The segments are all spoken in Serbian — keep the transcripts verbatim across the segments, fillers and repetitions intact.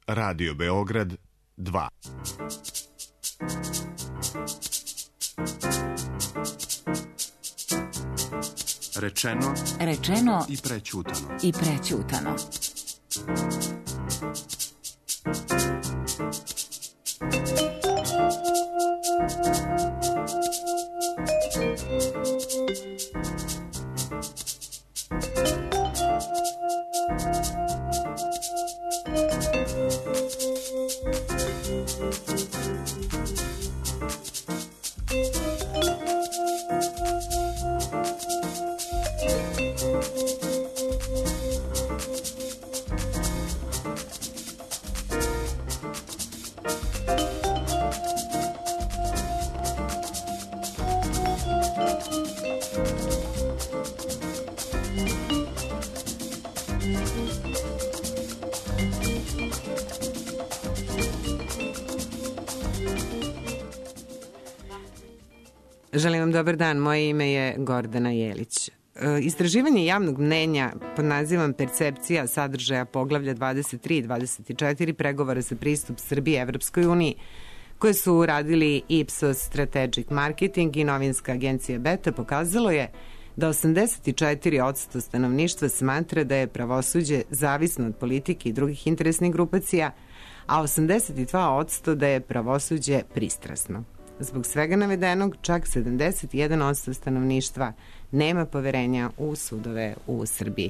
Radio Beograd dva. Rečeno, rečeno i prećutano. I prećutano. Želim vam dobar dan, moje ime je Gordana Jelić. Istraživanje javnog mnenja pod nazivom Percepcija sadržaja poglavlja dvadeset tri i dvadeset četiri pregovora za pristup Srbije Evropskoj uniji, koje su uradili Ipsos Strategic Marketing i novinska agencija Beta, pokazalo je da osamdeset četiri posto stanovništva smatra da je pravosuđe zavisno od politike i drugih interesnih grupacija, a osamdeset dva posto da je pravosuđe pristrasno. Zbog svega navedenog, čak sedamdeset jedan posto stanovništva nema poverenja u sudove u Srbiji.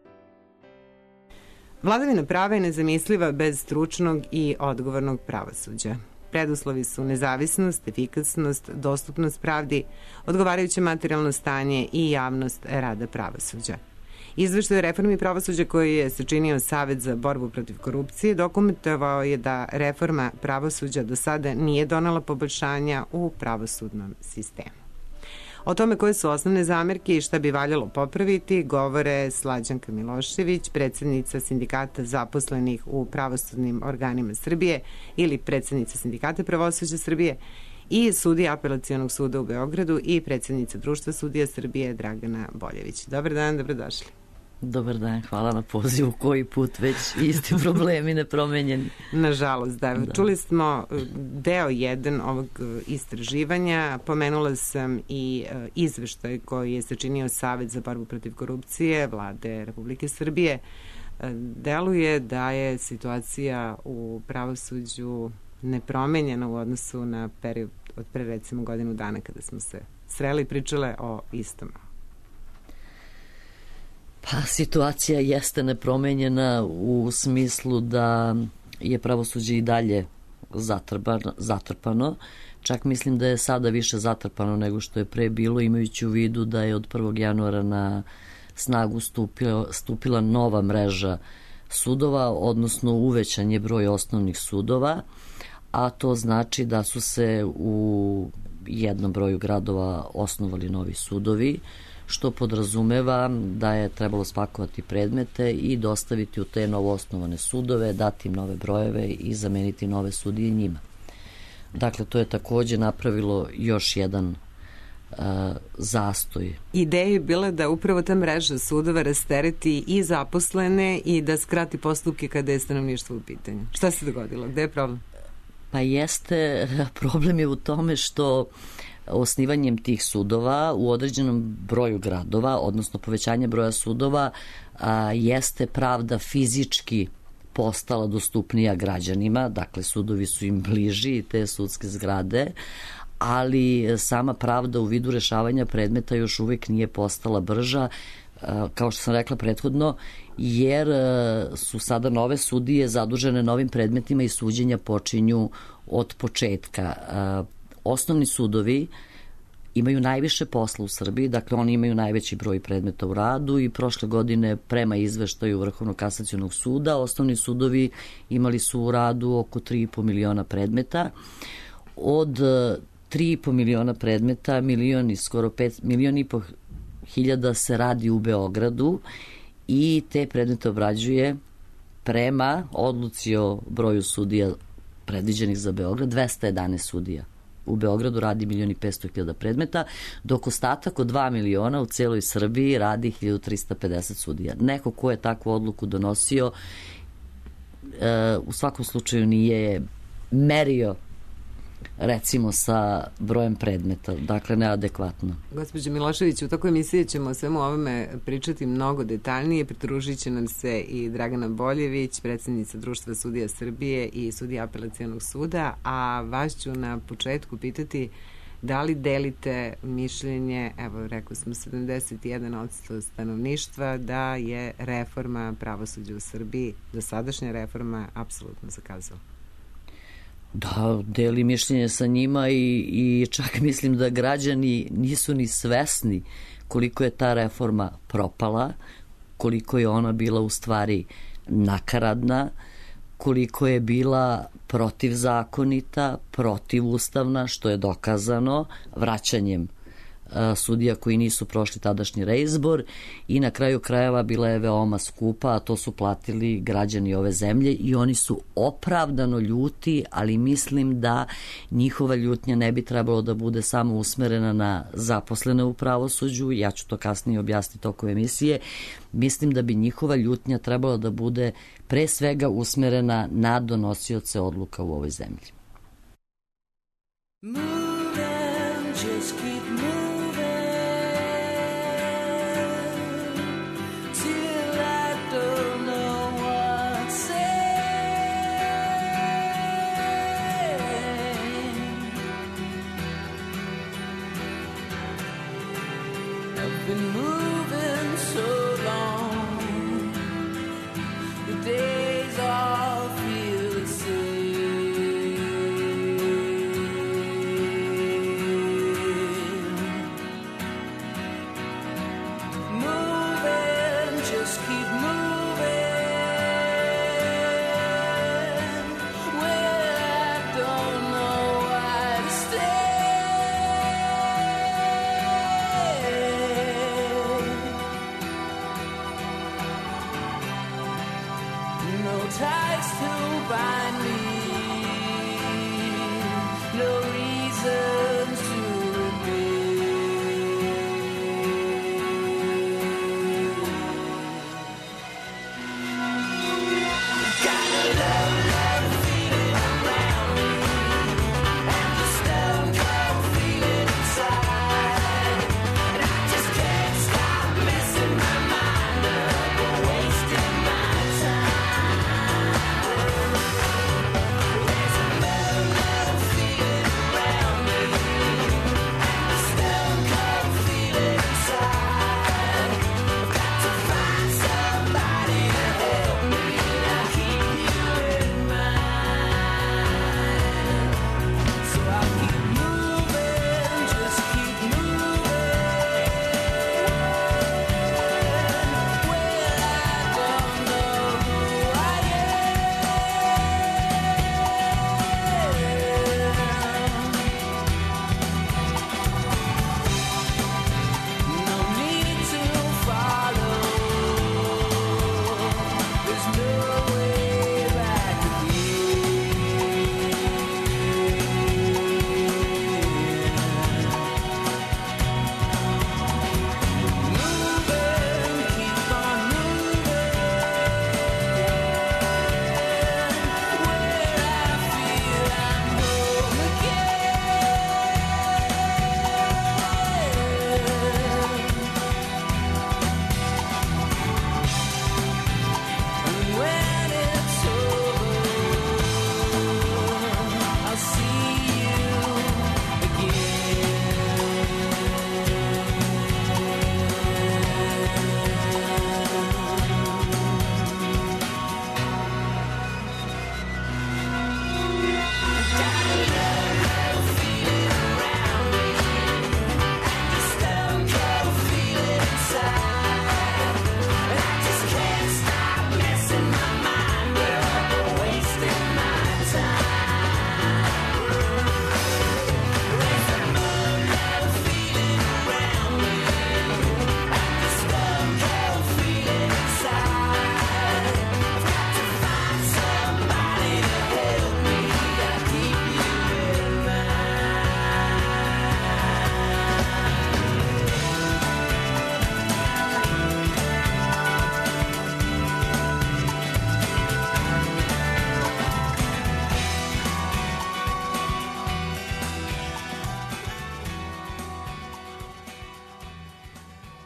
Vladavina prava je nezamisliva bez stručnog i odgovornog pravosuđa. Preduslovi su nezavisnost, efikasnost, dostupnost pravdi, odgovarajuće materijalno stanje i javnost rada pravosuđa. Izveštaj o reformi pravosuđa koji je sačinio Savet za borbu protiv korupcije dokumentovao je da reforma pravosuđa do sada nije donela poboljšanja u pravosudnom sistemu. O tome koje su osnovne zamerke i šta bi valjalo popraviti govore Slađanka Milošević, predsednica Sindikata zaposlenih u pravosudnim organima Srbije ili predsednica Sindikata pravosuđa Srbije, i sudija Apelacionog suda u Beogradu i predsednica Društva sudija Srbije Dragana Boljević. Dobar dan, dobrodošli. Dobar dan, hvala na pozivu, koji put već isti problemi nepromenjeni. Nažalost, da. da. Čuli smo deo jedan ovog istraživanja, pomenula sam i izveštaj koji je sačinio Savet za borbu protiv korupcije Vlade Republike Srbije. Deluje da je situacija u pravosuđu nepromenjena u odnosu na period od pre recimo godinu dana kada smo se sreli i pričale o istom. Pa, situacija jeste nepromenjena u smislu da je pravosuđe i dalje zatrpano, zatrpano. Čak mislim da je sada više zatrpano nego što je pre bilo, imajući u vidu da je od prvog januara na snagu stupila, stupila nova mreža sudova, odnosno uvećan je broj osnovnih sudova, a to znači da su se u jednom broju gradova osnovali novi sudovi, što podrazumeva da je trebalo spakovati predmete i dostaviti u te novoosnovane sudove, dati im nove brojeve i zameniti nove sudije njima. Dakle, to je takođe napravilo još jedan uh, zastoj. Ideja je bila da upravo ta mreža sudova rastereti i zaposlene i da skrati postupke kada je stanovništvo u pitanju. Šta se dogodilo? Gde je problem? Pa jeste, problem je u tome što osnivanjem tih sudova u određenom broju gradova, odnosno povećanje broja sudova, a, jeste pravda fizički postala dostupnija građanima, dakle sudovi su im bliži, te sudske zgrade, ali sama pravda u vidu rešavanja predmeta još uvek nije postala brža, a, kao što sam rekla prethodno, jer a, su sada nove sudije zadužene novim predmetima i suđenja počinju od početka. A, Osnovni sudovi imaju najviše posla u Srbiji, dakle oni imaju najveći broj predmeta u radu i prošle godine prema izveštaju Vrhovnog kasacionog suda osnovni sudovi imali su u radu oko tri i po miliona predmeta. Od tri i po miliona predmeta, milion i skoro pet, milion i po hiljada se radi u Beogradu i te predmete obrađuje prema odluci o broju sudija predviđenih za Beograd dvesta jedanaest sudija. U Beogradu radi milion i petsto hiljada predmeta, dok ostatak od dva miliona u celoj Srbiji radi hiljadu trista pedeset sudija. Neko ko je takvu odluku donosio u svakom slučaju nije merio recimo sa brojem predmeta, dakle neadekvatno. Gospođo Milošević, u toku emisije ćemo o svemu ovome pričati mnogo detaljnije. Pridružit će nam se i Dragana Boljević, predsjednica Društva sudija Srbije i sudija Apelacionog suda, a vas ću na početku pitati da li delite mišljenje, evo rekao smo sedamdeset jedan posto stanovništva, da je reforma pravosuđa u Srbiji, dosadašnja reforma, apsolutno zakazala. Da, deli mišljenje sa njima i, i čak mislim da građani nisu ni svesni koliko je ta reforma propala, koliko je ona bila u stvari nakaradna, koliko je bila protivzakonita, protivustavna, što je dokazano vraćanjem sudija koji nisu prošli tadašnji reizbor i na kraju krajeva bila je veoma skupa, a to su platili građani ove zemlje i oni su opravdano ljuti, ali mislim da njihova ljutnja ne bi trebalo da bude samo usmerena na zaposlene u pravosuđu, ja ću to kasnije objasniti tokom emisije, mislim da bi njihova ljutnja trebala da bude pre svega usmerena na donosioce odluka u ovoj zemlji. Moving, just keep moving. Been moving so long, the days all feel the same. Moving, just keep moving. Well, I don't know why to stay.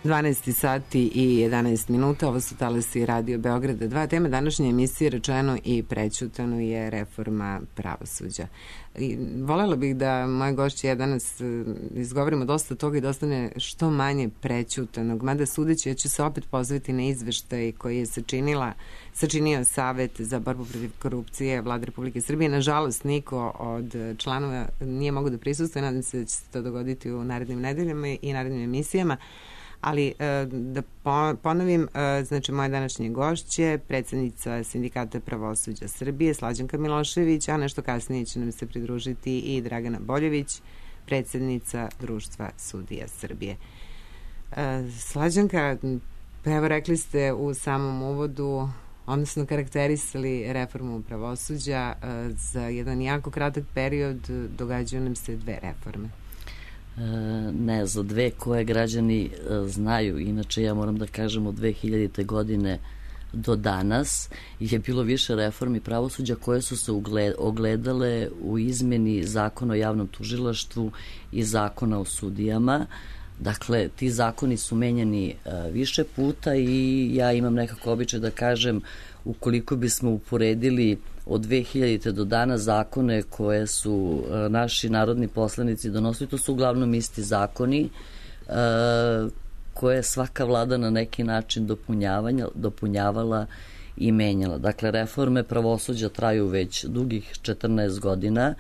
dvanaest sati i jedanaest minuta, ovo su talasi Radio Beograda dva. Tema današnje emisije Rečeno i prećutano je reforma pravosuđa. I volela bih da moje gošće ja danas izgovorimo dosta toga i da ostane što manje prećutanog, mada sudeći ja ću se opet pozvati na izveštaj koji je sačinila, sačinio Savet za borbu protiv korupcije Vlade Republike Srbije. Nažalost, niko od članova nije mogu da prisustuje, nadam se da će se to dogoditi u narednim nedeljama i narednim emisijama. Ali da ponovim, znači moje današnje gošće, predsjednica Sindikata pravosuđa Srbije, Slađanka Milošević, a nešto kasnije će nam se pridružiti i Dragana Boljević, predsjednica Društva sudija Srbije. Slađanka, evo rekli ste u samom uvodu, odnosno karakterisali reformu pravosuđa, za jedan jako kratak period događaju nam se dve reforme. Ne, za dve koje građani znaju. Inače, ja moram da kažem, od dve hiljadite godine do danas je bilo više reformi pravosuđa koje su se ogledale u izmeni Zakona o javnom tužilaštvu i Zakona o sudijama. Dakle, ti zakoni su menjani više puta i ja imam nekako običaj da kažem, ukoliko bismo uporedili od dve hiljadite do danas zakone koje su naši narodni poslanici donosili, to su uglavnom isti zakoni koje je svaka vlada na neki način dopunjavala i menjala. Dakle, reforme pravosuđa traju već dugih četrnaest godina.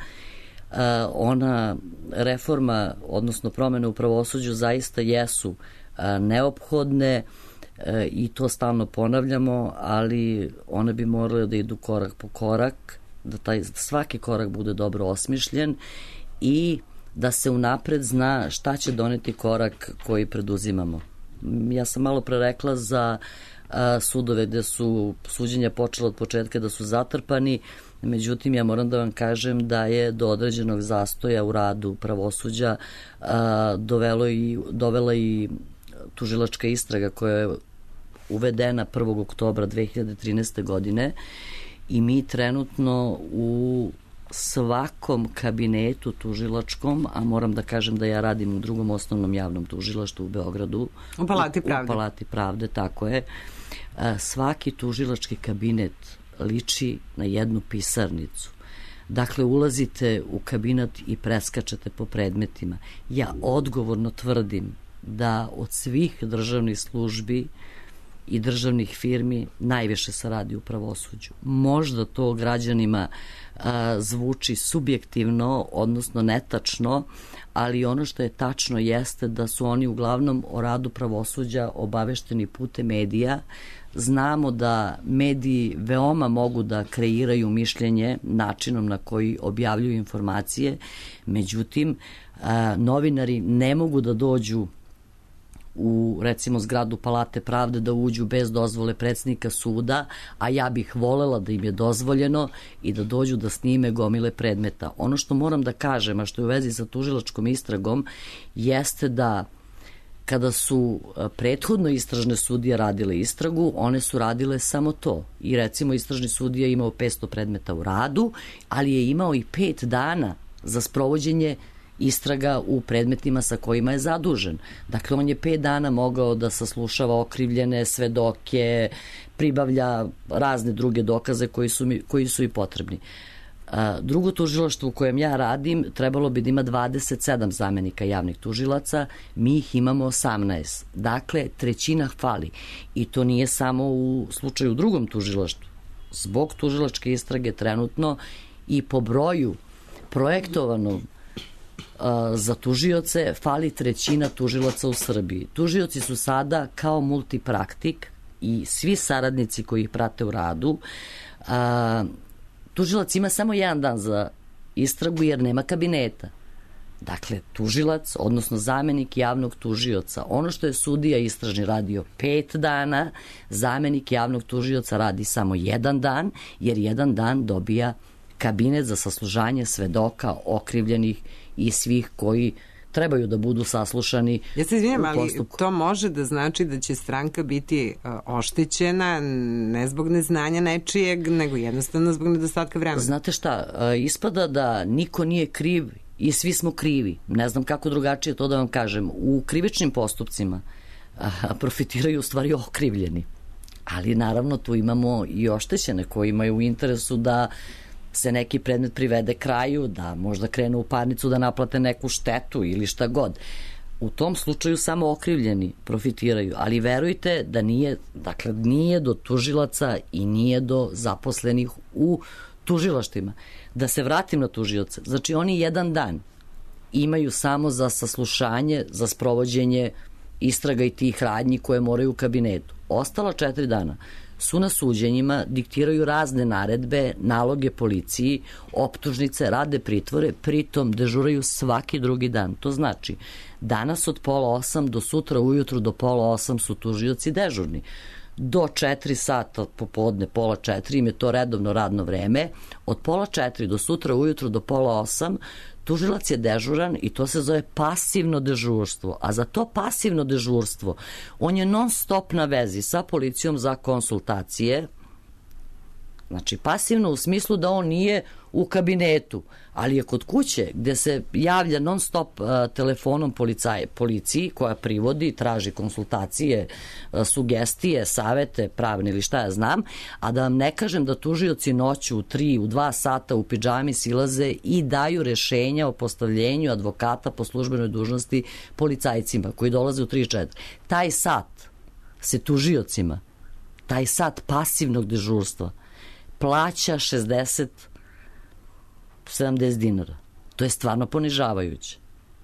Ona reforma, odnosno promene u pravosuđu zaista jesu neophodne i to stalno ponavljamo, ali one bi morale da idu korak po korak, da taj svaki korak bude dobro osmišljen i da se unapred zna šta će doneti korak koji preduzimamo. Ja sam malo pre rekla za sudove gde su suđenja počela od početka da su zatrpani, međutim ja moram da vam kažem da je do određenog zastoja u radu pravosuđa dovelo i, dovela i tužilačka istraga koja je uvedena prvog oktobra dve hiljade trinaeste. godine i mi trenutno u svakom kabinetu tužilačkom, a moram da kažem da ja radim u drugom osnovnom javnom tužilaštvu u Beogradu. U Palati pravde. U Palati pravde, tako je. Svaki tužilački kabinet liči na jednu pisarnicu. Dakle, ulazite u kabinet i preskačete po predmetima. Ja odgovorno tvrdim da od svih državnih službi i državnih firmi najviše se radi u pravosuđu. Možda to građanima a, zvuči subjektivno, odnosno netačno, ali ono što je tačno jeste da su oni uglavnom o radu pravosuđa obavešteni putem medija. Znamo da mediji veoma mogu da kreiraju mišljenje načinom na koji objavljuju informacije, međutim, a, novinari ne mogu da dođu u, recimo, zgradu Palate pravde da uđu bez dozvole predsjednika suda, a ja bih volela da im je dozvoljeno i da dođu da snime gomile predmeta. Ono što moram da kažem, a što je u vezi sa tužilačkom istragom, jeste da kada su prethodno istražne sudije radile istragu, one su radile samo to. I recimo istražni sudija je imao petsto predmeta u radu, ali je imao i pet dana za sprovođenje istraga u predmetima sa kojima je zadužen. Dakle, on je pet dana mogao da saslušava okrivljene, svedoke, pribavlja razne druge dokaze koji su, mi, koji su i potrebni. Drugo tužilaštvo u kojem ja radim trebalo bi da ima dvadeset sedam zamenika javnih tužilaca, mi ih imamo osamnaest. Dakle, trećina fali. I to nije samo u slučaju u drugom tužilaštvu. Zbog tužilačke istrage trenutno i po broju projektovanog za tužioce fali trećina tužilaca u Srbiji. Tužioci su sada kao multipraktik i svi saradnici koji ih prate u radu. Tužilac ima samo jedan dan za istragu jer nema kabineta. Dakle, tužilac, odnosno zamenik javnog tužioca. Ono što je sudija istražni radio pet dana, zamenik javnog tužioca radi samo jedan dan, jer jedan dan dobija kabinet za saslušanje svedoka, okrivljenih i svih koji trebaju da budu saslušani. Ja se izvinjam, ali to može da znači da će stranka biti uh, oštećena ne zbog neznanja nečijeg, nego jednostavno zbog nedostatka vremena. Znate šta, uh, ispada da niko nije kriv i svi smo krivi. Ne znam kako drugačije to da vam kažem. U krivičnim postupcima uh, a, profitiraju u stvari okrivljeni. Ali naravno tu imamo i oštećene koji imaju u interesu da se neki predmet privede kraju, da možda krenu u parnicu da naplate neku štetu ili šta god. U tom slučaju samo okrivljeni profitiraju, ali verujte da nije, dakle, nije do tužilaca i nije do zaposlenih u tužilaštima. Da se vratim na tužioce, znači oni jedan dan imaju samo za saslušanje, za sprovođenje istraga i tih radnji koje moraju u kabinetu. Ostala četiri dana su na suđenjima, diktiraju razne naredbe, naloge policiji, optužnice, rade pritvore, pritom dežuraju svaki drugi dan. To znači, danas od pola osam do sutra ujutru do pola osam su tužioci dežurni. Do četiri sata popodne, pola četiri, im je to redovno radno vreme. Od pola četiri do sutra ujutru do pola osam tužilac je dežuran i to se zove pasivno dežurstvo. A za to pasivno dežurstvo on je non stop na vezi sa policijom za konsultacije. Znači pasivno u smislu da on nije u kabinetu, ali je kod kuće gde se javlja non stop uh, telefonom policaje, policiji koja privodi, traži konsultacije, uh, sugestije, savete pravne ili šta ja znam, a da vam ne kažem da tužioci noću u tri, u dva sata u pidžami silaze i daju rešenja o postavljenju advokata po službenoj dužnosti policajcima koji dolaze u tri četiri. Taj sat se tužiocima, taj sat pasivnog dežurstva plaća šezdeset sedamdeset dinara. To je stvarno ponižavajuće.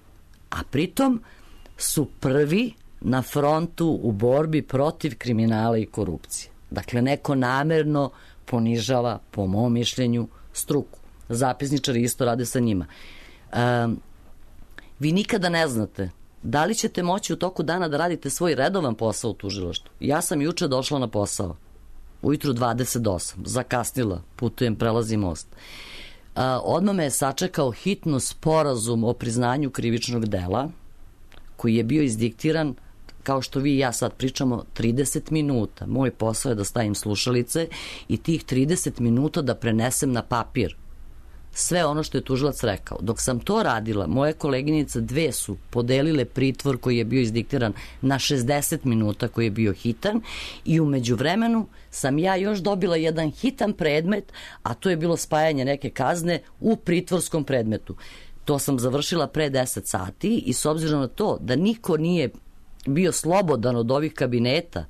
A pritom su prvi na frontu u borbi protiv kriminala i korupcije. Dakle, neko namerno ponižava, po mom mišljenju, struku. Zapisničari isto rade sa njima. Um, vi nikada ne znate da li ćete moći u toku dana da radite svoj redovan posao u tužilaštvu. Ja sam juče došla na posao. Ujutru dvadeset osam, zakasnila, putujem, prelazim most. A, odmah me je sačekao hitno sporazum o priznanju krivičnog dela, koji je bio izdiktiran, kao što vi i ja sad pričamo, trideset minuta. Moj posao je da stavim slušalice i tih trideset minuta da prenesem na papir sve ono što je tužilac rekao. Dok sam to radila, moje koleginice dve su podelile pritvor koji je bio izdiktiran na šezdeset minuta, koji je bio hitan, i umeđu vremenu sam ja još dobila jedan hitan predmet, a to je bilo spajanje neke kazne u pritvorskom predmetu. To sam završila pre deset sati i s obzirom na to da niko nije bio slobodan od ovih kabineta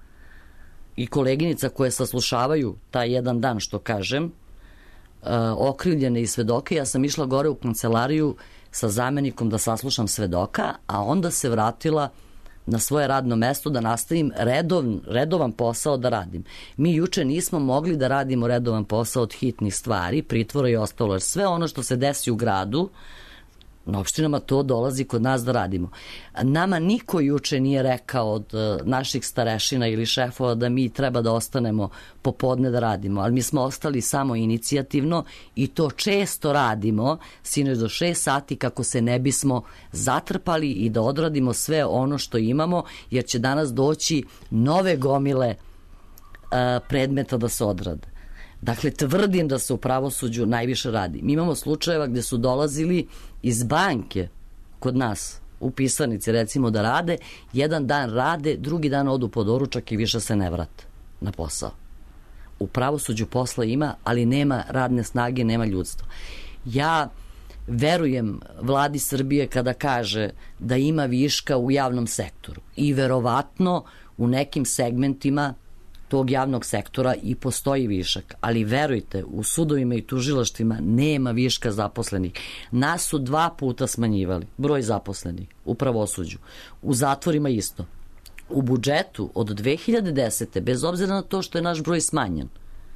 i koleginica koje saslušavaju taj jedan dan, što kažem, okrivljene i svedoke, ja sam išla gore u kancelariju sa zamenikom da saslušam svedoka, a onda se vratila na svoje radno mesto da nastavim redov, redovan posao da radim. Mi juče nismo mogli da radimo redovan posao od hitnih stvari, pritvora i ostalo, jer sve ono što se desi u gradu, na opštinama, to dolazi kod nas da radimo. Nama niko juče nije rekao od naših starešina ili šefova da mi treba da ostanemo popodne da radimo, ali mi smo ostali samo inicijativno i to često radimo, sinoć do šest sati, kako se ne bismo zatrpali i da odradimo sve ono što imamo, jer će danas doći nove gomile a, predmeta da se odrade. Dakle, tvrdim da se u pravosuđu najviše radi. Mi imamo slučajeva gde su dolazili iz banke kod nas u pisarnici, recimo, da rade, jedan dan rade, drugi dan odu po doručak i više se ne vrate na posao. U pravosuđu posla ima, ali nema radne snage, nema ljudstva. Ja verujem vladi Srbije kada kaže da ima viška u javnom sektoru i verovatno u nekim segmentima tog javnog sektora i postoji višak, ali verujte, u sudovima i tužilaštvima nema viška zaposlenih. Nas su dva puta smanjivali broj zaposlenih u pravosuđu, u zatvorima isto. U budžetu od dve hiljade desete. bez obzira na to što je naš broj smanjen,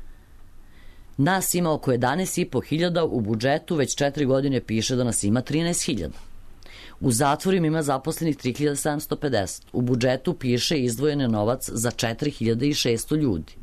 nas ima oko jedanaest i po hiljada, u budžetu već četiri godine piše da nas ima trinaest hiljada. U zatvorima ima zaposlenih tri hiljade sedamsto pedeset. U budžetu piše izdvojene novac za četiri hiljade šesto ljudi.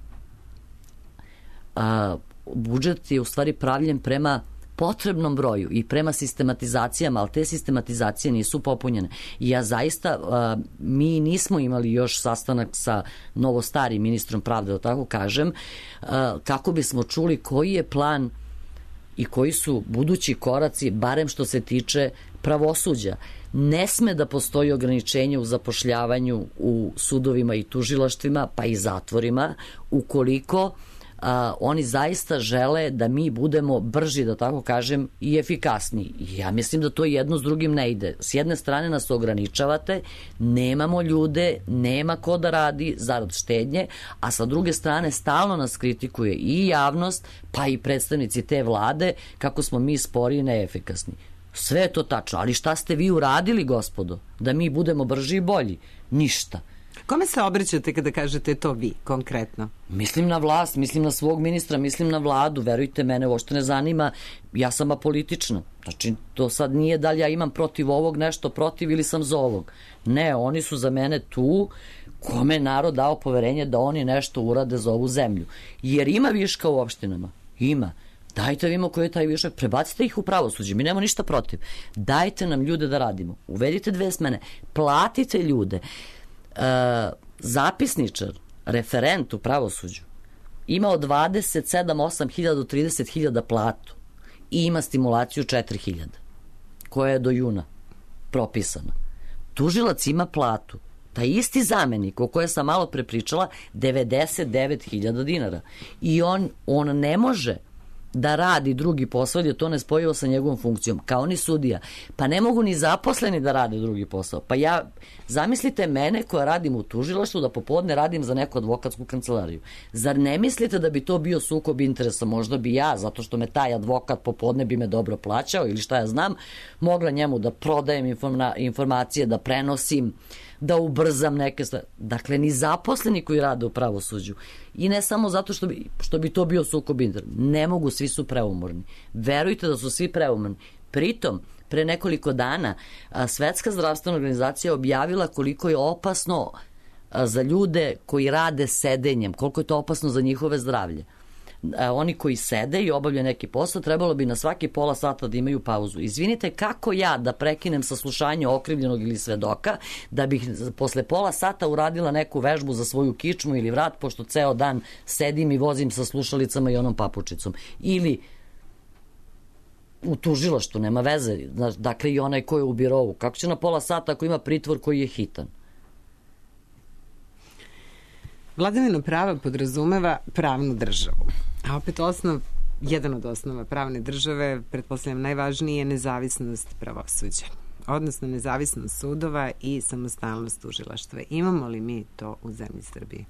A, budžet je u stvari pravljen prema potrebnom broju i prema sistematizacijama, ali te sistematizacije nisu popunjene. I ja zaista, a, mi nismo imali još sastanak sa novostarim ministrom pravde, da tako kažem, a, kako bismo čuli koji je plan i koji su budući koraci, barem što se tiče pravosuđa. Ne sme da postoji ograničenje u zapošljavanju u sudovima i tužilaštvima, pa i zatvorima, ukoliko a, oni zaista žele da mi budemo brži, da tako kažem, i efikasniji. Ja mislim da to jedno s drugim ne ide. S jedne strane nas ograničavate, nemamo ljude, nema ko da radi zarad štednje, a sa druge strane stalno nas kritikuje i javnost, pa i predstavnici te vlade, kako smo mi spori i neefikasni. Sve je to tačno, ali šta ste vi uradili, gospodo, da mi budemo brži i bolji? Ništa. Kome se obraćate kada kažete to vi, konkretno? Mislim na vlast, mislim na svog ministra, mislim na vladu, verujte, mene uopšte ne zanima, ja sam apolitična. Znači, to sad nije da li ja imam protiv ovog nešto protiv ili sam za ovog. Ne, oni su za mene tu kome je narod dao poverenje da oni nešto urade za ovu zemlju. Jer ima viška u opštinama, ima. Dajte vidimo koji je taj višak, prebacite ih u pravosuđe, mi nemamo ništa protiv. Dajte nam ljude da radimo, uvedite dve smene, platite ljude. E, zapisničar, referent u pravosuđu ima od dvadeset sedam osam hiljada do trideset hiljada platu i ima stimulaciju četiri hiljade koja je do juna propisana. Tužilac ima platu, taj isti zamenik o kojoj sam malo prepričala, devedeset devet hiljada dinara i on, on ne može da radi drugi posao, jer je to nespojivo sa njegovom funkcijom, kao ni sudija. Pa ne mogu ni zaposleni da rade drugi posao. Pa ja, zamislite mene koja radim u tužilaštvu da popodne radim za neku advokatsku kancelariju. Zar ne mislite da bi to bio sukob interesa? Možda bi ja, zato što me taj advokat popodne bi me dobro plaćao ili šta ja znam, mogla njemu da prodajem informa- informacije, da prenosim, da ubrzam neke stvari. Dakle, ni zaposleni koji rade u pravosuđu. I ne samo zato što bi, što bi to bio sukob interesa. Ne mogu, svi su preumorni. Verujte da su svi preumorni. Pritom, pre nekoliko dana a, Svetska zdravstvena organizacija objavila koliko je opasno a, za ljude koji rade sedenjem, koliko je to opasno za njihove zdravlje. A, oni koji sede i obavljaju neki posao, trebalo bi na svaki pola sata da imaju pauzu. Izvinite, kako ja da prekinem saslušanje okrivljenog ili svedoka, da bih posle pola sata uradila neku vežbu za svoju kičmu ili vrat, pošto ceo dan sedim i vozim sa slušalicama i onom papučicom. Ili u tužilaštvu, nema veze, dakle i onaj ko je u birovu. Kako će na pola sata ako ima pritvor koji je hitan? Vladavina prava podrazumeva pravnu državu. A opet osnov, jedan od osnova pravne države, pretpostavljam najvažniji, je nezavisnost pravosuđa. Odnosno nezavisnost sudova i samostalnost tužilaštva. Imamo li mi to u zemlji Srbiji?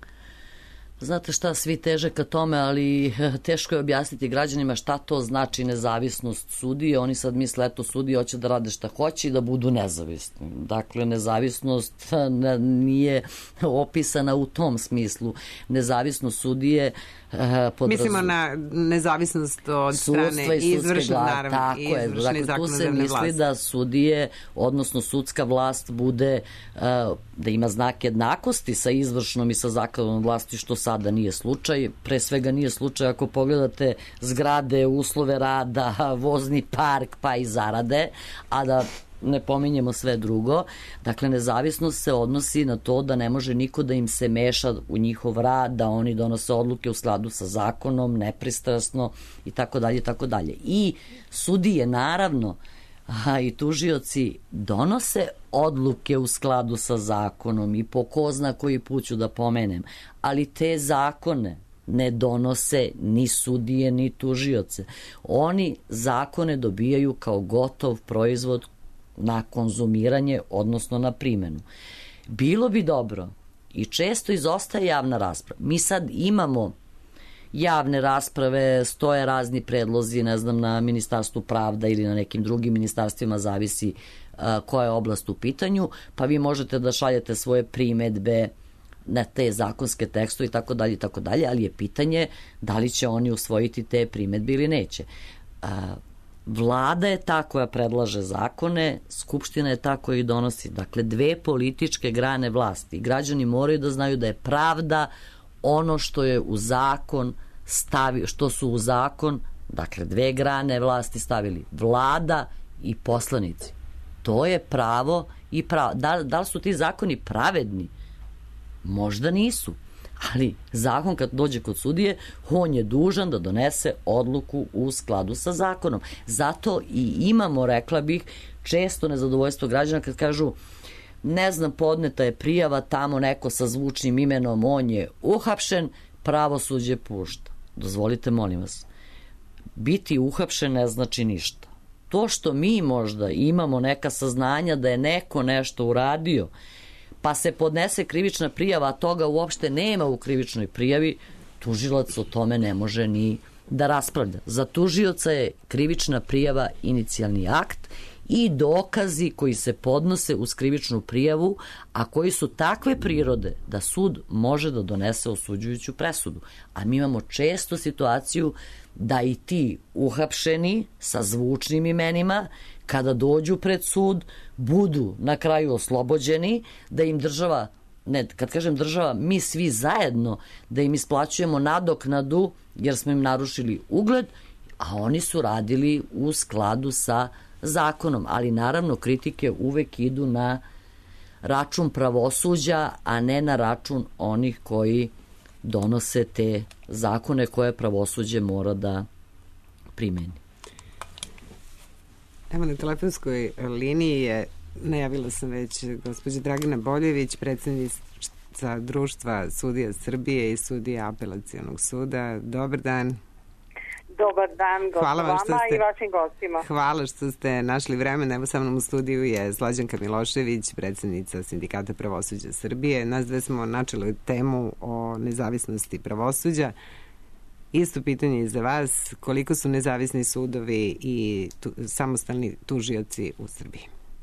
Znate šta, svi teže ka tome, ali teško je objasniti građanima šta to znači nezavisnost sudije. Oni sad misle, eto, sudije hoće da rade šta hoće i da budu nezavisni. Dakle, nezavisnost nije opisana u tom smislu. Nezavisnost sudije podrazumeva... Mislimo na nezavisnost od strane izvršne, naravno, tako je. Dakle, tu se misli vlasti. Da sudije, odnosno sudska vlast bude, da ima znak jednakosti sa izvršnom i sa zakonodavnom vlasti, što sada nije slučaj. Pre svega nije slučaj ako pogledate zgrade, uslove rada, vozni park, pa i zarade, a da ne pominjemo sve drugo. Dakle, nezavisnost se odnosi na to da ne može niko da im se meša u njihov rad, da oni donose odluke u skladu sa zakonom, nepristrasno i tako dalje, tako dalje. I sudije, naravno, a i tužioci donose odluke u skladu sa zakonom i po ko zna koji put ću da pomenem, ali te zakone ne donose ni sudije ni tužioce. Oni zakone dobijaju kao gotov proizvod na konzumiranje, odnosno na primenu. Bilo bi dobro i često izostaje javna rasprava. Mi sad imamo javne rasprave, stoje razni predlozi, ne znam, na Ministarstvu pravda ili na nekim drugim ministarstvima, zavisi a, koja je oblast u pitanju, pa vi možete da šaljete svoje primedbe na te zakonske tekstove i tako dalje i tako dalje, ali je pitanje da li će oni usvojiti te primedbe ili neće. A, Vlada je ta koja predlaže zakone, Skupština je ta koja ih donosi. Dakle, dve političke grane vlasti. Građani moraju da znaju da je pravda ono što je u zakon stavio, što su u zakon, dakle, dve grane vlasti stavili, vlada i poslanici. To je pravo i pravo. Da, da li su ti zakoni pravedni? Možda nisu. Ali zakon kad dođe kod sudije, on je dužan da donese odluku u skladu sa zakonom. Zato i imamo, rekla bih, često nezadovoljstvo građana kad kažu ne znam, podneta je prijava, tamo neko sa zvučnim imenom, on je uhapšen, pravosuđe pušta. Dozvolite, molim vas, biti uhapšen ne znači ništa. To što mi možda imamo neka saznanja da je neko nešto uradio, pa se podnese krivična prijava, a toga uopšte nema u krivičnoj prijavi, tužilac o tome ne može ni da raspravlja. Za tužioca je krivična prijava inicijalni akt i dokazi koji se podnose uz krivičnu prijavu, a koji su takve prirode da sud može da donese osuđujuću presudu. A mi imamo često situaciju da i ti uhapšeni sa zvučnim imenima, kada dođu pred sud, budu na kraju oslobođeni, da im država, ne, kad kažem država, mi svi zajedno, da im isplaćujemo nadoknadu jer smo im narušili ugled, a oni su radili u skladu sa zakonom. Ali naravno kritike uvek idu na račun pravosuđa, a ne na račun onih koji donose te zakone koje pravosuđe mora da primeni. Evo na telefonskoj liniji je, najavila sam već, gospođa Dragana Boljević, predsednica Društva sudija Srbije i sudija Apelacionog suda. Dobar dan. Dobar dan, Hvala vam vama ste, i vašim gostima. Hvala što ste našli vremena. Evo sa mnom u studiju je Slađanka Milošević, predsednica Sindikata pravosuđa Srbije. Nas dve smo načeli temu o nezavisnosti pravosuđa. Isto pitanje i za vas, koliko su nezavisni sudovi i tu, samostalni tužioci u Srbiji?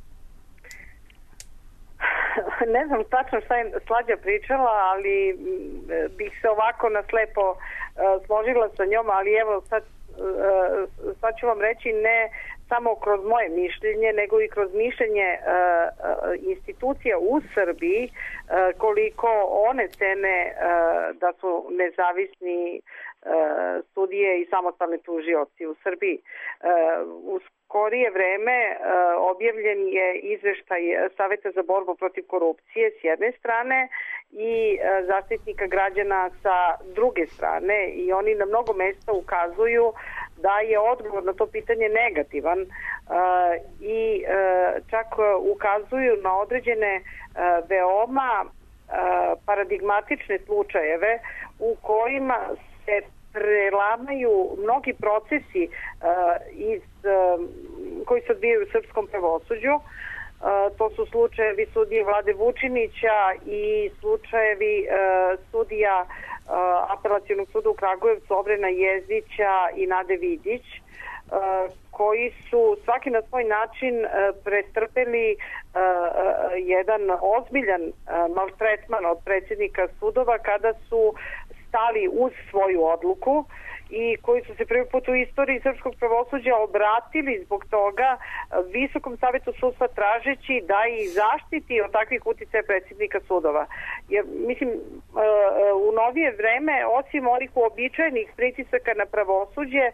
Ne znam tačno šta je Slađa pričala, ali bih se ovako naslepo složila sa njom, ali evo sad, sad ću vam reći ne samo kroz moje mišljenje, nego i kroz mišljenje institucija u Srbiji, koliko one cene da su nezavisni sudije i samostalni tužioci u Srbiji. U skorije vreme objavljen je izveštaj Saveta za borbu protiv korupcije s jedne strane i Zaštitnika građana sa druge strane, i oni na mnogo mesta ukazuju da je odgovor na to pitanje negativan i čak ukazuju na određene veoma paradigmatične slučajeve u kojima se prelamaju mnogi procesi iz, koji se odvijaju u srpskom pravosuđu. To su slučajevi sudije Vlade Vučinića i slučajevi sudija Apelacionog suda u Kragujevcu Obrena Jezdića i Nade Vidić, koji su svaki na svoj način pretrpeli jedan ozbiljan maltretman od predsjednika sudova kada su stali uz svoju odluku i koji su se prvi put u istoriji srpskog pravosuđa obratili zbog toga Visokom savetu sudstva tražeći da ih zaštiti od takvih uticaja predsjednika sudova. Jer, mislim, u novije vreme, osim onih uobičajenih pritisaka na pravosuđe,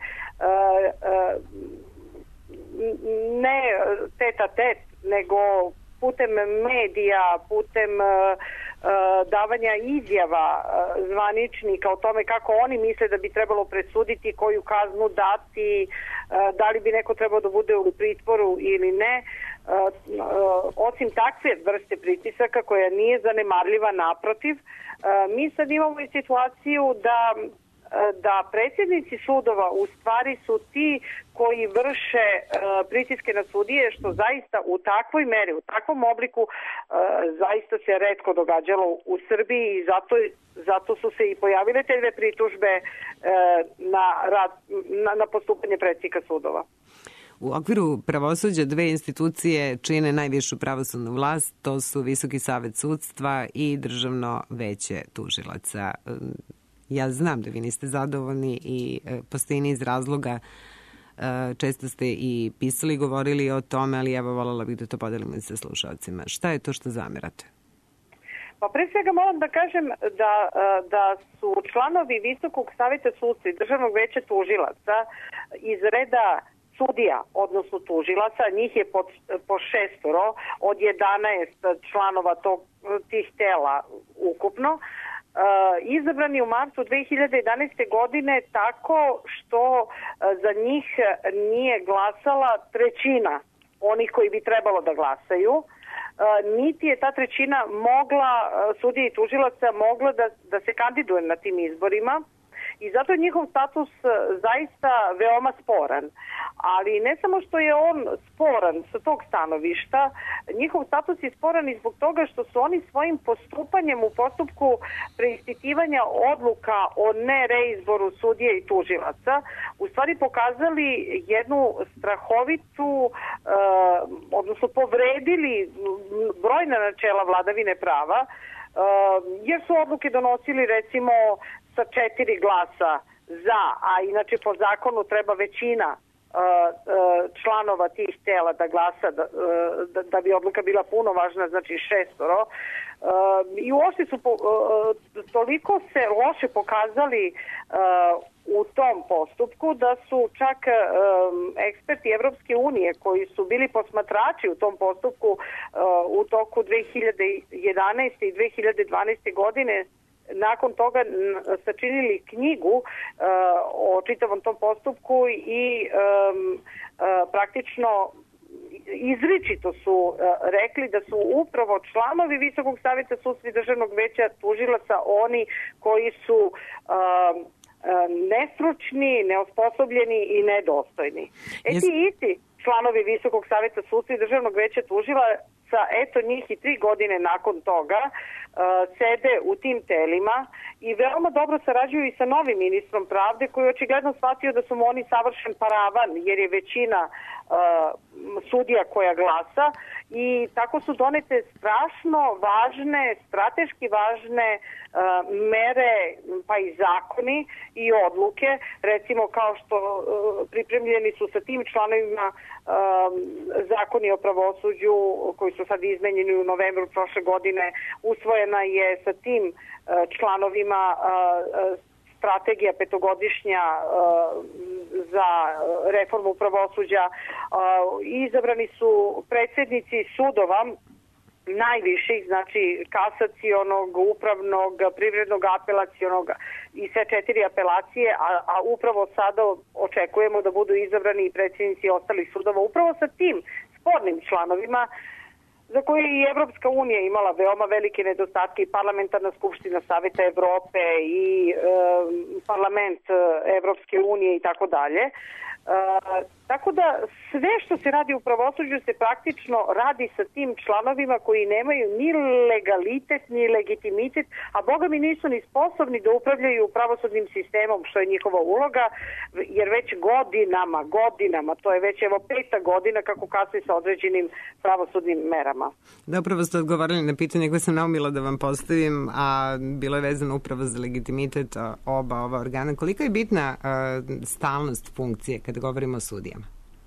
ne teta tet, nego putem medija, putem davanja izjava zvaničnika o tome kako oni misle da bi trebalo presuditi, koju kaznu dati, da li bi neko trebao da bude u pritvoru ili ne. Osim takve vrste pritisaka koja nije zanemarljiva, naprotiv, mi sad imamo i situaciju da da predsjednici sudova u stvari su ti koji vrše uh, pritiske na sudije, što zaista u takvoj meri, u takvom obliku uh, zaista se retko događalo u Srbiji i zato, zato su se i pojavile te dve pritužbe uh, na, rad, na, na postupanje predsjednika sudova. U okviru pravosuđa dve institucije čine najvišu pravosudnu vlast, to su Visoki savet sudstva i Državno veće tužilaca. Ja znam da vi niste zadovoljni i postoji niz razloga, često ste i pisali i govorili o tome, ali evo voljela bih da to podelimo sa slušalcima. Šta je to što zamerate? Pa pre svega moram da kažem da, da su članovi Visokog saveta sudstva i Državnog veća tužilaca iz reda sudija, odnosno tužilaca, njih je po, po šestoro od jedanaest članova tog, tih tela ukupno, izabrani u martu dve hiljade jedanaeste. godine tako što za njih nije glasala trećina onih koji bi trebalo da glasaju, niti je ta trećina mogla, sudija i tužilaca mogla da, da se kandiduje na tim izborima. I zato je njihov status zaista veoma sporan. Ali ne samo što je on sporan sa tog stanovišta, njihov status je sporan i zbog toga što su oni svojim postupanjem u postupku preispitivanja odluka o nereizboru sudije i tužilaca u stvari pokazali jednu strahovitu, odnosno povredili brojna načela vladavine prava, jer su odluke donosili recimo sa četiri glasa za, a inače po zakonu treba većina članova tih tela da glasa da, da, da bi odluka bila puno važna, znači šestoro. I uopšte su po, toliko se loše pokazali u tom postupku da su čak eksperti Evropske unije koji su bili posmatrači u tom postupku u toku dve hiljade jedanaeste. i dve hiljade dvanaeste. godine nakon toga sačinili knjigu uh, o čitavom tom postupku i um, uh, praktično izričito su uh, rekli da su upravo članovi Visokog saveta sudstva i Državnog veća tužilaca oni koji su uh, nestručni, neosposobljeni i nedostojni. E ti isti članovi Visokog saveta sudstva i Državnog veća tužilaca, eto njih i tri godine nakon toga uh, sede u tim telima i veoma dobro sarađuju i sa novim ministrom pravde koji je očigledno shvatio da su mu oni savršen paravan jer je većina uh, sudija koja glasa i tako su donete strašno važne, strateški važne uh, mere pa i zakoni i odluke, recimo kao što uh, pripremljeni su sa tim članovima um, zakoni o pravosuđu koji su sad izmenjeni u novembru prošle godine, usvojena je sa tim uh, članovima uh, strategija petogodišnja uh, za reformu pravosuđa. Uh, izabrani su predsjednici sudova najviših, znači kasacionog, upravnog, privrednog, apelacionog i sve četiri apelacije, a, a upravo sada očekujemo da budu izabrani i predsjednici ostalih sudova upravo sa tim spornim članovima za koje i Evropska unija imala veoma velike nedostatke i parlamentarna skupština Saveta Evrope i e, parlament Evropske unije i tako dalje. Tako da sve što se radi u pravosuđu se praktično radi sa tim članovima koji nemaju ni legalitet ni legitimitet, a boga mi nisu ni sposobni da upravljaju pravosudnim sistemom, što je njihova uloga, jer već godinama, godinama, to je već evo peta godina kako kasni sa određenim pravosudnim merama. Da, upravo ste odgovorili na pitanje koje sam naumila da vam postavim, a bilo je vezano upravo za legitimitet oba ova organa. Koliko je bitna uh, stalnost funkcije kada govorimo o sudijama?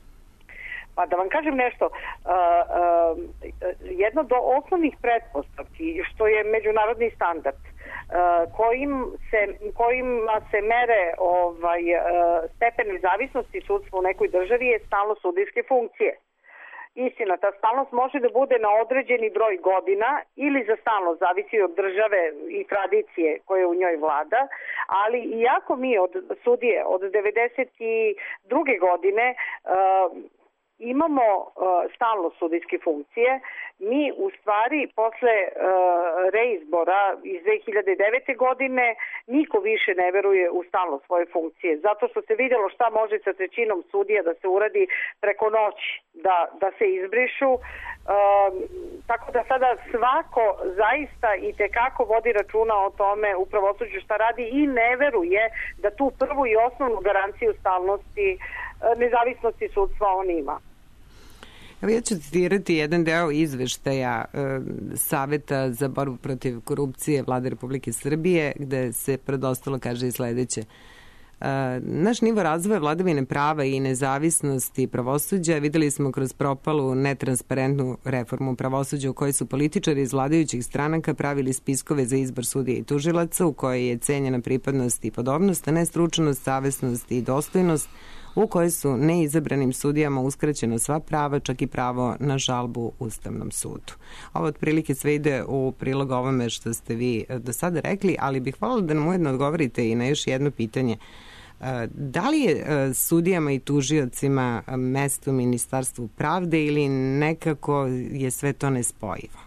Pa da vam kažem nešto, uh, uh, jedno do osnovnih pretpostavki, što je međunarodni standard, uh, kojim se, kojima se mere ovaj, uh, stepen nezavisnosti sudstva u nekoj državi je stalnost sudijske funkcije. Istina, ta stalnost može da bude na određeni broj godina ili za stalnost, zavisi od države i tradicije koje u njoj vlada, ali iako mi od sudije od devedeset druge godine uh, imamo uh, stalnost sudijske funkcije, mi u stvari posle uh, reizbora iz dve hiljade devete. godine niko više ne veruje u stalnost svoje funkcije, zato što se vidjelo šta može sa trećinom sudija da se uradi preko noći, da, da se izbrišu, uh, tako da sada svako zaista i tekako vodi računa o tome u pravosuđu šta radi i ne veruje da tu prvu i osnovnu garanciju stalnosti, uh, nezavisnosti sudstva on ima. Evo ja ću citirati jedan deo izveštaja e, Saveta za borbu protiv korupcije Vlade Republike Srbije, gde se predostalo kaže i sledeće. E, naš nivo razvoja vladavine prava i nezavisnosti pravosuđa videli smo kroz propalu netransparentnu reformu pravosuđa u kojoj su političari iz vladajućih stranaka pravili spiskove za izbor sudija i tužilaca u kojoj je cenjena pripadnost i podobnost, a ne stručnost, savesnost i dostojnost, u kojoj su neizabranim sudijama uskraćena sva prava, čak i pravo na žalbu Ustavnom sudu. Ovo otprilike sve ide u prilog ovome što ste vi do sada rekli, ali bih voljela da nam ujedno odgovorite i na još jedno pitanje. Da li je sudijama i tužiocima mesto u Ministarstvu pravde ili nekako je sve to nespojivo?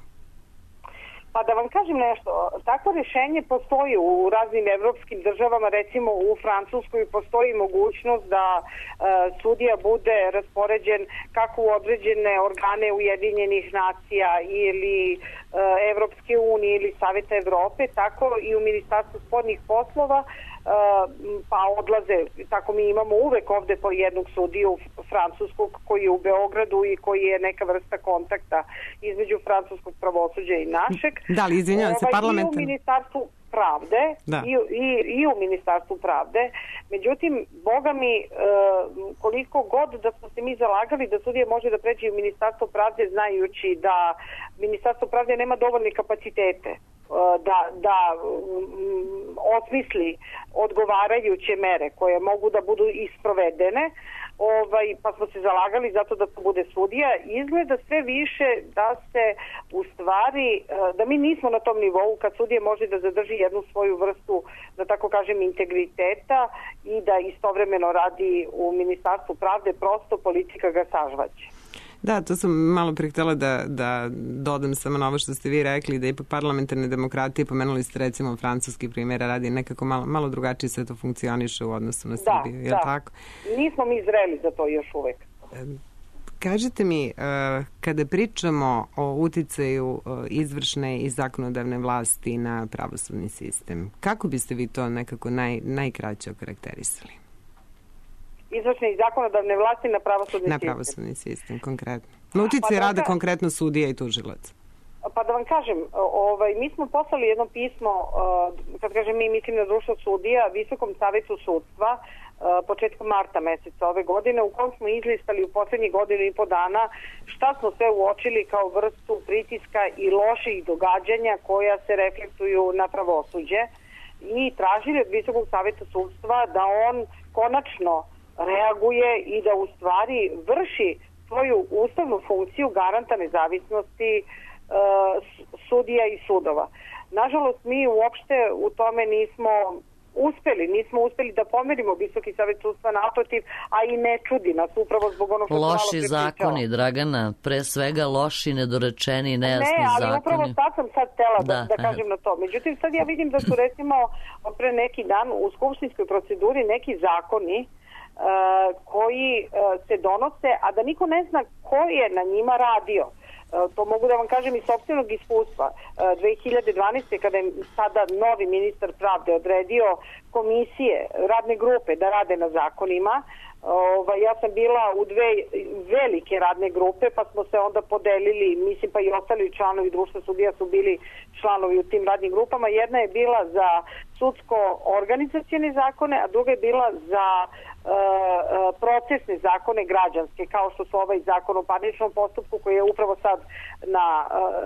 Pa da vam kažem nešto, takvo rješenje postoji u raznim evropskim državama, recimo u Francuskoj postoji mogućnost da e, sudija bude raspoređen kako u određene organe Ujedinjenih nacija ili e, Evropske unije ili Saveta Evrope, tako i u Ministarstvu spoljnih poslova, pa odlaze, tako mi imamo uvek ovde po jednog sudiju francuskog koji je u Beogradu i koji je neka vrsta kontakta između francuskog pravosuđa i našeg. Da li, izvinjavam se, parlamentarno? I u Ministarstvu pravde i, i, i u Ministarstvu pravde. Međutim, Boga mi, e, koliko god da smo se mi zalagali da sudija može da pređe u Ministarstvo pravde, znajući da Ministarstvo pravde nema dovoljne kapacitete da, da osmisli odgovarajuće mere koje mogu da budu isprovedene, ovaj, pa smo se zalagali zato da to bude sudija. Izgleda sve više da se u stvari, da mi nismo na tom nivou kad sudija može da zadrži jednu svoju vrstu, da tako kažem, integriteta i da istovremeno radi u Ministarstvu pravde, prosto politika ga sažvaće. Da, to sam malo pre htjela da, da dodam samo na ovo što ste vi rekli, da ipak parlamentarne demokratije, pomenuli ste recimo francuski primjer, radi nekako malo, malo drugačije sve to funkcioniše u odnosu na Srbiju, je li tako? Nismo mi zreli za to još uvek. Kažite mi, kada pričamo o uticaju izvršne i zakonodavne vlasti na pravosudni sistem, kako biste vi to nekako naj, najkraće okarakterisali? Izvršne i zakonodavne vlasti na pravosudni sistem. Na pravosudni sistem, konkretno. Na uticaj pa rada konkretno sudija i tužilaca. Pa da vam kažem, ovaj, mi smo poslali jedno pismo, kad kažem mi, mislim na društvo sudija, Visokom savetu sudstva, početkom marta meseca ove godine, u kojem smo izlistali u poslednjih godinu i po dana šta smo sve uočili kao vrstu pritiska i loših događanja koja se reflektuju na pravosuđe i tražili od Visokog saveta sudstva da on konačno reaguje i da u stvari vrši svoju ustavnu funkciju garanta nezavisnosti e, sudija i sudova. Nažalost, mi uopšte u tome nismo uspeli, nismo uspeli da pomerimo Visoki savet sudstva naprotiv, a i ne čudi nas upravo zbog ono što se malo loši zakoni, Dragana, pre svega loši, nedorečeni, nejasni zakoni. Ne, ali zakoni. Upravo sad sam sad tela da, da, da kažem na to. Međutim, sad ja vidim da su recimo pre neki dan u skupštinskoj proceduri neki zakoni Uh, koji uh, se donose, a da niko ne zna ko je na njima radio. Uh, to mogu da vam kažem iz sopstvenog iskustva. Uh, dve hiljade dvanaeste. kada je sada novi ministar pravde odredio komisije, radne grupe da rade na zakonima, Ovaj, ja sam bila u dve velike radne grupe, pa smo se onda podelili, mislim pa i ostali članovi društva sudija su bili članovi u tim radnim grupama. Jedna je bila za sudsko-organizacione zakone, a druga je bila za uh, procesne zakone građanske, kao što su ovaj zakon o parničnom postupku koji je upravo sad na,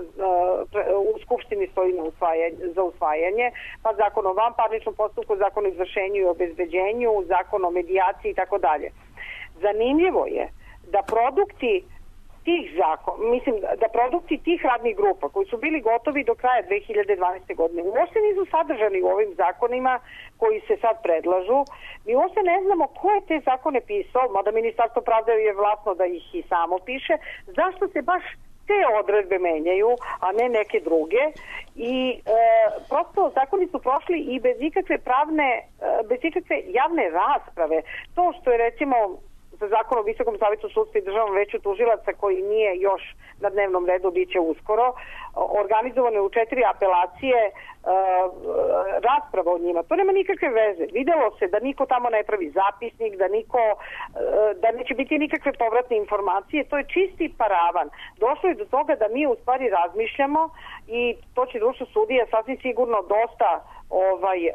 uh, uh, u Skupštini stoji na usvajanje, za usvajanje, pa zakon o vanparničnom postupku, zakon o izvršenju i obezbeđenju, zakon o medijaciji i tako dalje. Zanimljivo je da produkti tih zakon, mislim da produkti tih radnih grupa koji su bili gotovi do kraja dve hiljade dvanaeste. godine uopšte nisu sadržani u ovim zakonima koji se sad predlažu. Mi uopšte ne znamo ko je te zakone pisao, mada Ministarstvo pravde je vlasno da ih i samo piše, zašto se baš te odredbe menjaju, a ne neke druge i e, prosto zakoni su prošli i bez ikakve pravne, e, bez ikakve javne rasprave. To što je recimo za zakon o Visokom savetu sudstva i državnom veću tužilaca koji nije još na dnevnom redu, biće uskoro, organizovane u četiri apelacije, e, rasprava o njima. To nema nikakve veze. Videlo se da niko tamo ne pravi zapisnik, da niko, e, da neće biti nikakve povratne informacije. To je čisti paravan. Došlo je do toga da mi u stvari razmišljamo i to će društvo sudija sasvim sigurno dosta ovaj a,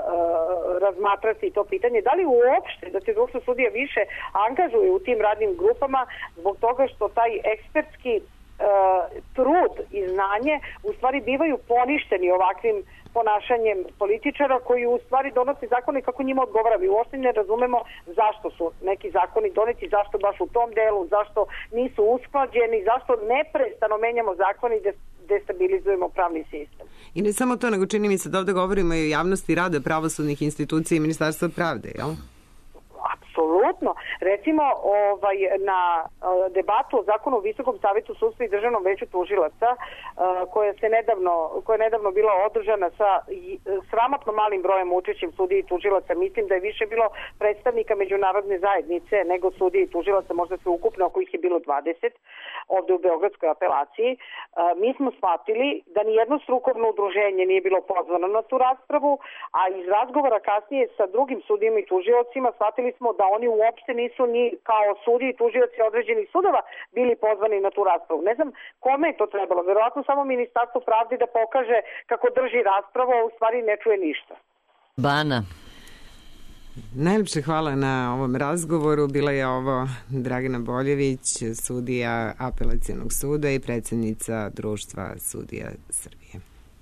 a, razmatrati to pitanje. Da li uopšte da se društvo sudija više angažuje u tim radnim grupama zbog toga što taj ekspertski a, trud i znanje u stvari bivaju poništeni ovakvim ponašanjem političara koji u stvari donose zakone kako njima odgovara. Mi uopšte ne razumemo zašto su neki zakoni doneti, zašto baš u tom delu, zašto nisu usklađeni, zašto neprestano menjamo zakoni i destabilizujemo pravni sistem. I ne samo to, nego čini mi se da ovde govorimo i o javnosti rada pravosudnih institucija i Ministarstva pravde, jel? Apsolutno. Recimo, ovaj, na debatu o zakonu o Visokom savetu sudstva i Državnom veću tužilaca, koja se nedavno, koja je nedavno bila održana sa sramotno malim brojem učešćim sudija i tužilaca, mislim da je više bilo predstavnika međunarodne zajednice nego sudija i tužilaca, možda sve ukupno, ako ih je bilo dvadeset, ovde u Beogradskoj apelaciji. Mi smo shvatili da nijedno strukovno udruženje nije bilo pozvano na tu raspravu, a iz razgovora kasnije sa drugim sudijima i tužiocima shvatili smo da oni uopšte nisu ni kao sudiji i tužioci određenih sudova bili pozvani na tu raspravu. Ne znam kome je to trebalo. Verovatno samo Ministarstvo pravde da pokaže kako drži raspravu, a u stvari ne čuje ništa. Bana. Najlepše hvala na ovom razgovoru. Bila je ovo Dragana Boljević, sudija Apelacionog suda i predsjednica Društva sudija Srbije.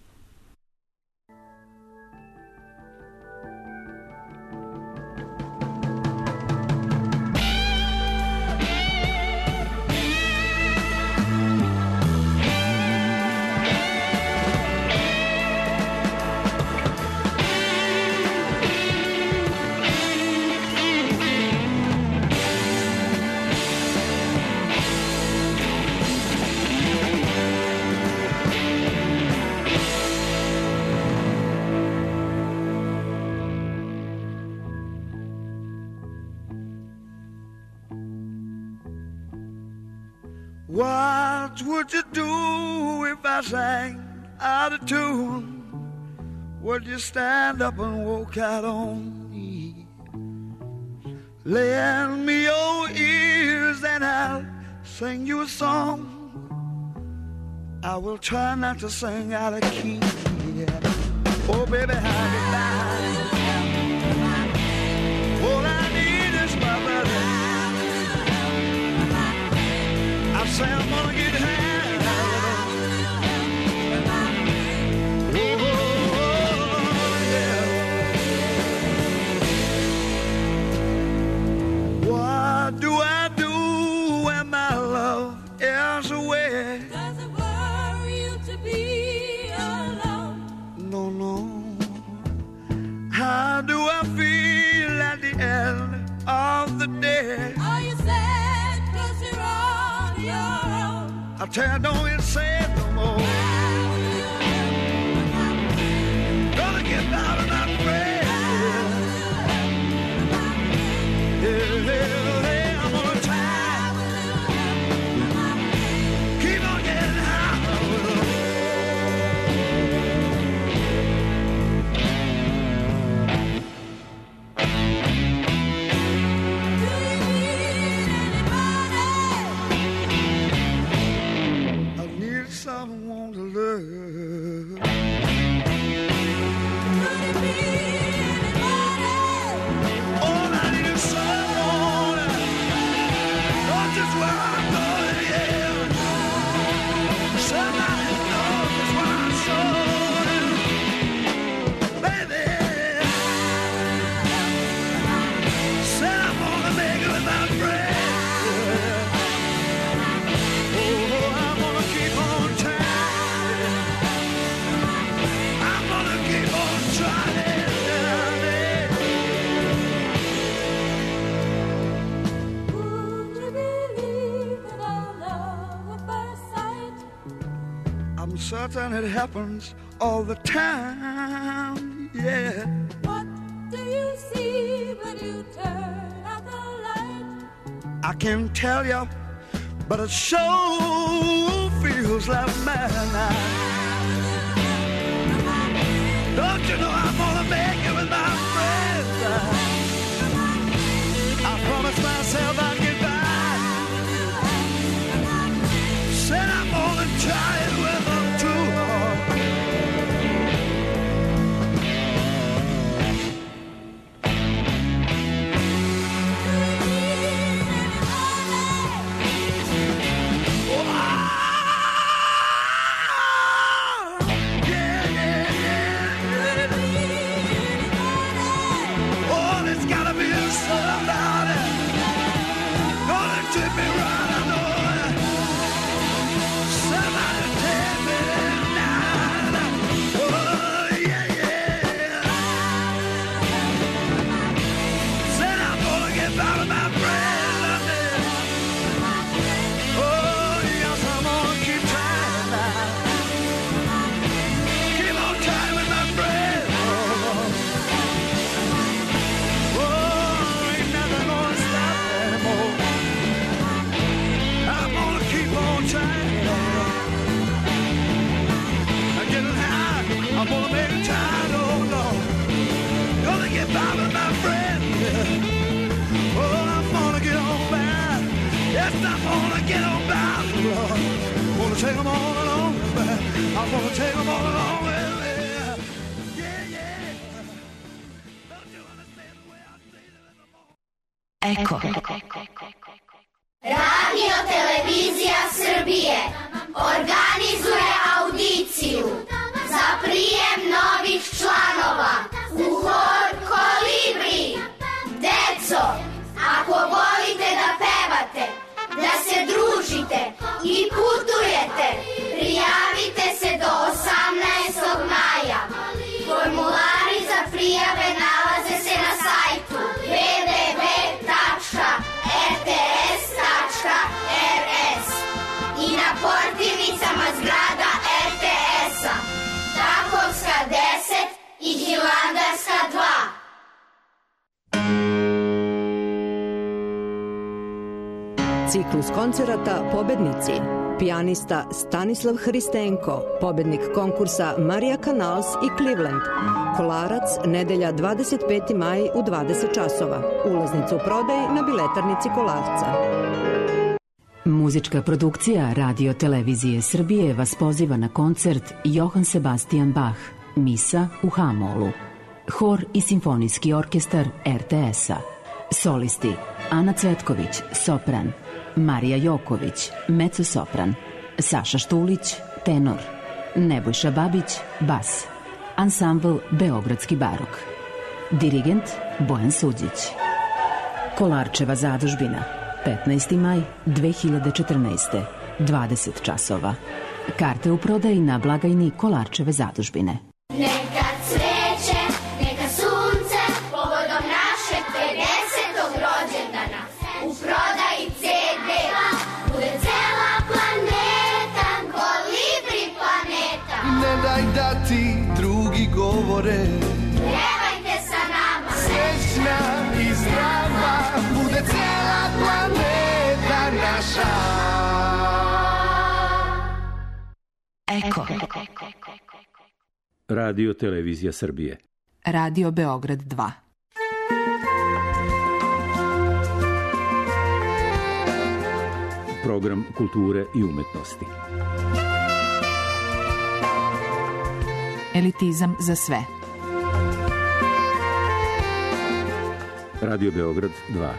What would you do if I sang out of tune? Would you stand up and walk out on me? Lend me your ears and I'll sing you a song. I will try not to sing out of key. Oh, baby, how you lie? All I need is my brother. I say I'm gonna get high. Oh, yeah. What do I do when my love is away? Does it worry you to be alone? No, no. How do I feel at the end of the day? Are you sad 'cause you're on your own? I tell you, don't even say it no more. Gonna get down and not pray. Yeah, yeah, yeah, I'm gonna try. Keep on getting high. Someone to love. All I need is someone. Not just where I'm going, yeah. Somebody knows just where I'm going, baby. Said I'm gonna make it with my friend. Oh, I'm gonna keep on. I'm certain it happens all the time, yeah. What do you see when you turn out the light? I can't tell you, but it sure feels like midnight. Don't you know I'm gonna make it with my friends? I promised myself I'd get back. Said I'm gonna try it with them too. Yeah, yeah, yeah. treat me right, I know it. Somebody tell me now. Oh, yeah, yeah. Said I'm gonna get by with my friend. Oh, yes, I'm gonna keep trying now. Keep on trying with my friend. Oh, ain't nothing gonna stop me anymore. I'm gonna keep on trying. I'm getting high. I'm gonna make it time. Oh, no. Gonna get by with my friend. Oh, I'm gonna get on by. Yes, I'm gonna get on by. Lord. Gonna take them all along. I'm gonna take them all along with me. Yeah, yeah. Don't you understand the way I say it in the morning? Eko. Radio Televizija Srbije organizuje audiciju za prijem novih članova u hor Kolibri. Deco, ako volite da pevate, da se družite i putujete, prijavite se do osamnaestog maja. Formulari za prijave nalaze se na sajtu w w w tačka r t s tačka r s i na portirnicama zgrada er te esa, Takovska deset i Hilandarska dva. Ciklus koncerata Pobednici. Pijanista Stanislav Hristenko, pobednik konkursa Marija Canals i Cleveland. Kolarac, nedelja dvadeset peti maj u dvadeset časova. Ulaznica u prodaj na biletarnici Kolarca. Muzička produkcija Radio Televizije Srbije vas poziva na koncert Johann Sebastian Bach, Misa u H-molu. Hor i simfonijski orkestar er te esa. Solisti Ana Cvetković, sopran, Marija Joković, mezzo-sopran, Saša Štulić, tenor, Nebojša Babić, bas. Ansambl Beogradski barok. Dirigent Bojan Suđić. Kolarčeva zadužbina, petnaesti maj dve hiljade četrnaeste. dvadeset časova. Karte u prodaji na blagajni Kolarčeve zadužbine. Neka cveće, neka sunce, povodom našeg pedesetog rođendana. U prodaji ce de bude cela planeta, Kolibri planeta. Ne daj da ti drugi govore, Pevajte sa nama, srećna i zdrava, bude cijela planeta naša. Eko. Radio Televizija Srbije. Radio Beograd dva. Program kulture i umetnosti. Elitizam za sve. Radio Beograd dva.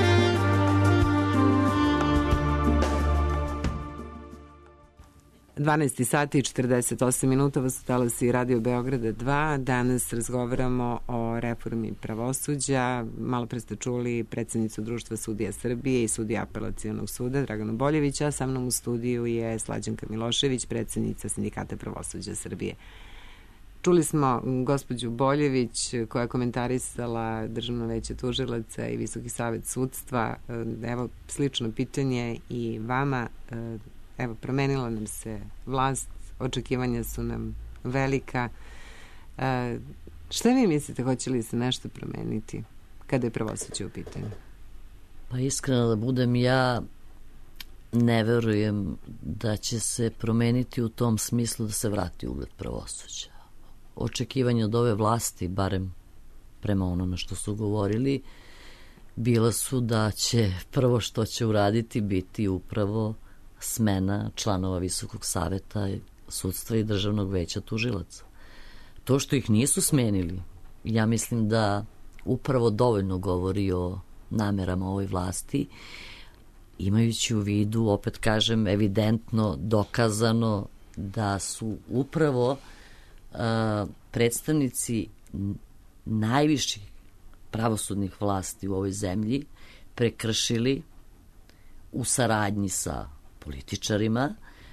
dvanaest sati i četrdeset osam minuta vas utalosi Radio Beograda dva. Danas razgovaramo o reformi pravosuđa. Malo pre ste čuli predsjednicu Društva sudija Srbije i sudija Apelacionog suda Draganu Boljevića. Sa mnom u studiju je Slađanka Milošević, predsjednica Sindikata pravosuđa Srbije. Čuli smo gospođu Boljević koja je komentarisala Državno veće tužilaca i Visoki savet sudstva. Evo, slično pitanje i vama. Evo, promenila nam se vlast, očekivanja su nam velika. E, šta vi mislite, hoće li se nešto promeniti kada je pravosuđe u pitanju? Pa iskreno da budem, ja ne verujem da će se promeniti u tom smislu da se vrati ugled pravosuđa. Očekivanja od ove vlasti, barem prema onome što su govorili, bila su da će prvo što će uraditi biti upravo smena članova Visokog saveta sudstva i Državnog veća tužilaca. To što ih nisu smenili, ja mislim da upravo dovoljno govori o namerama ovoj vlasti, imajući u vidu, opet kažem, evidentno dokazano da su upravo uh, predstavnici najviših pravosudnih vlasti u ovoj zemlji prekršili u saradnji sa političarima,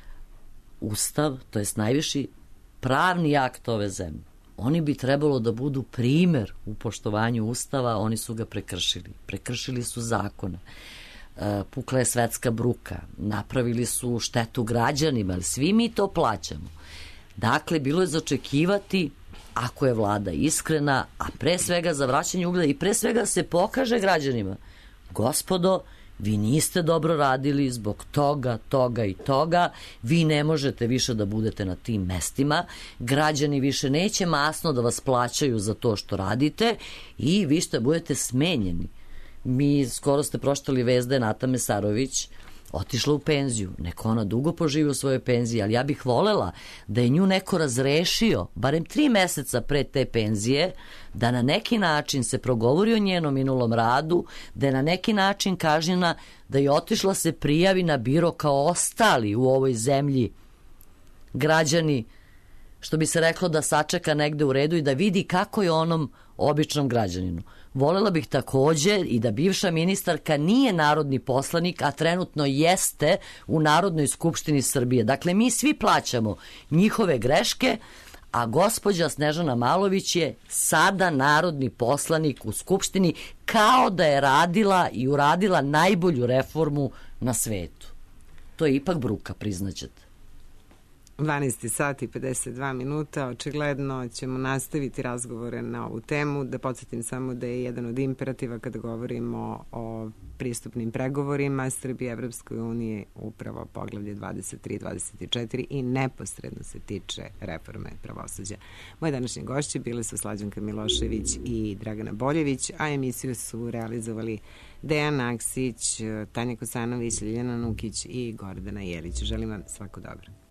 Ustav, to jest najviši pravni akt ove zemlje. Oni bi trebalo da budu primer u poštovanju Ustava, oni su ga prekršili. Prekršili su zakone. E, pukla je svetska bruka, napravili su štetu građanima, ali svi mi to plaćamo. Dakle, bilo je za očekivati, ako je vlada iskrena, a pre svega za vraćanje ugleda i pre svega se pokaže građanima, gospodo, vi niste dobro radili zbog toga, toga i toga, vi ne možete više da budete na tim mestima, građani više neće masno da vas plaćaju za to što radite i vi što budete smenjeni. Mi skoro ste pročitali vest da je Nata Mesarović otišla u penziju. Neko ona dugo poživi u svojoj penziji, ali ja bih volela da je nju neko razrešio, barem tri meseca pre te penzije, da na neki način se progovori o njenom minulom radu, da je na neki način kažnjena, da je otišla se prijavi na biro kao ostali u ovoj zemlji građani, što bi se reklo da sačeka negde u redu i da vidi kako je onom običnom građaninu. Volela bih takođe i da bivša ministarka nije narodni poslanik, a trenutno jeste u Narodnoj skupštini Srbije. Dakle, mi svi plaćamo njihove greške, a gospođa Snežana Malović je sada narodni poslanik u Skupštini kao da je radila i uradila najbolju reformu na svetu. To je ipak bruka, priznaćete. dvanaest sati i pedeset dva minuta, očigledno ćemo nastaviti razgovore na ovu temu. Da podsjetim samo da je jedan od imperativa kada govorimo o pristupnim pregovorima Srbije Evropskoj uniji upravo poglavlje dvadeset tri dvadeset četiri i neposredno se tiče reforme pravosuđa. Moje današnje gošće bile su Slađanka Milošević i Dragana Boljević, a emisiju su realizovali Dejan Aksić, Tanja Kosanović, Ljiljana Nukić i Gordana Jelić. Želim vam svako dobro.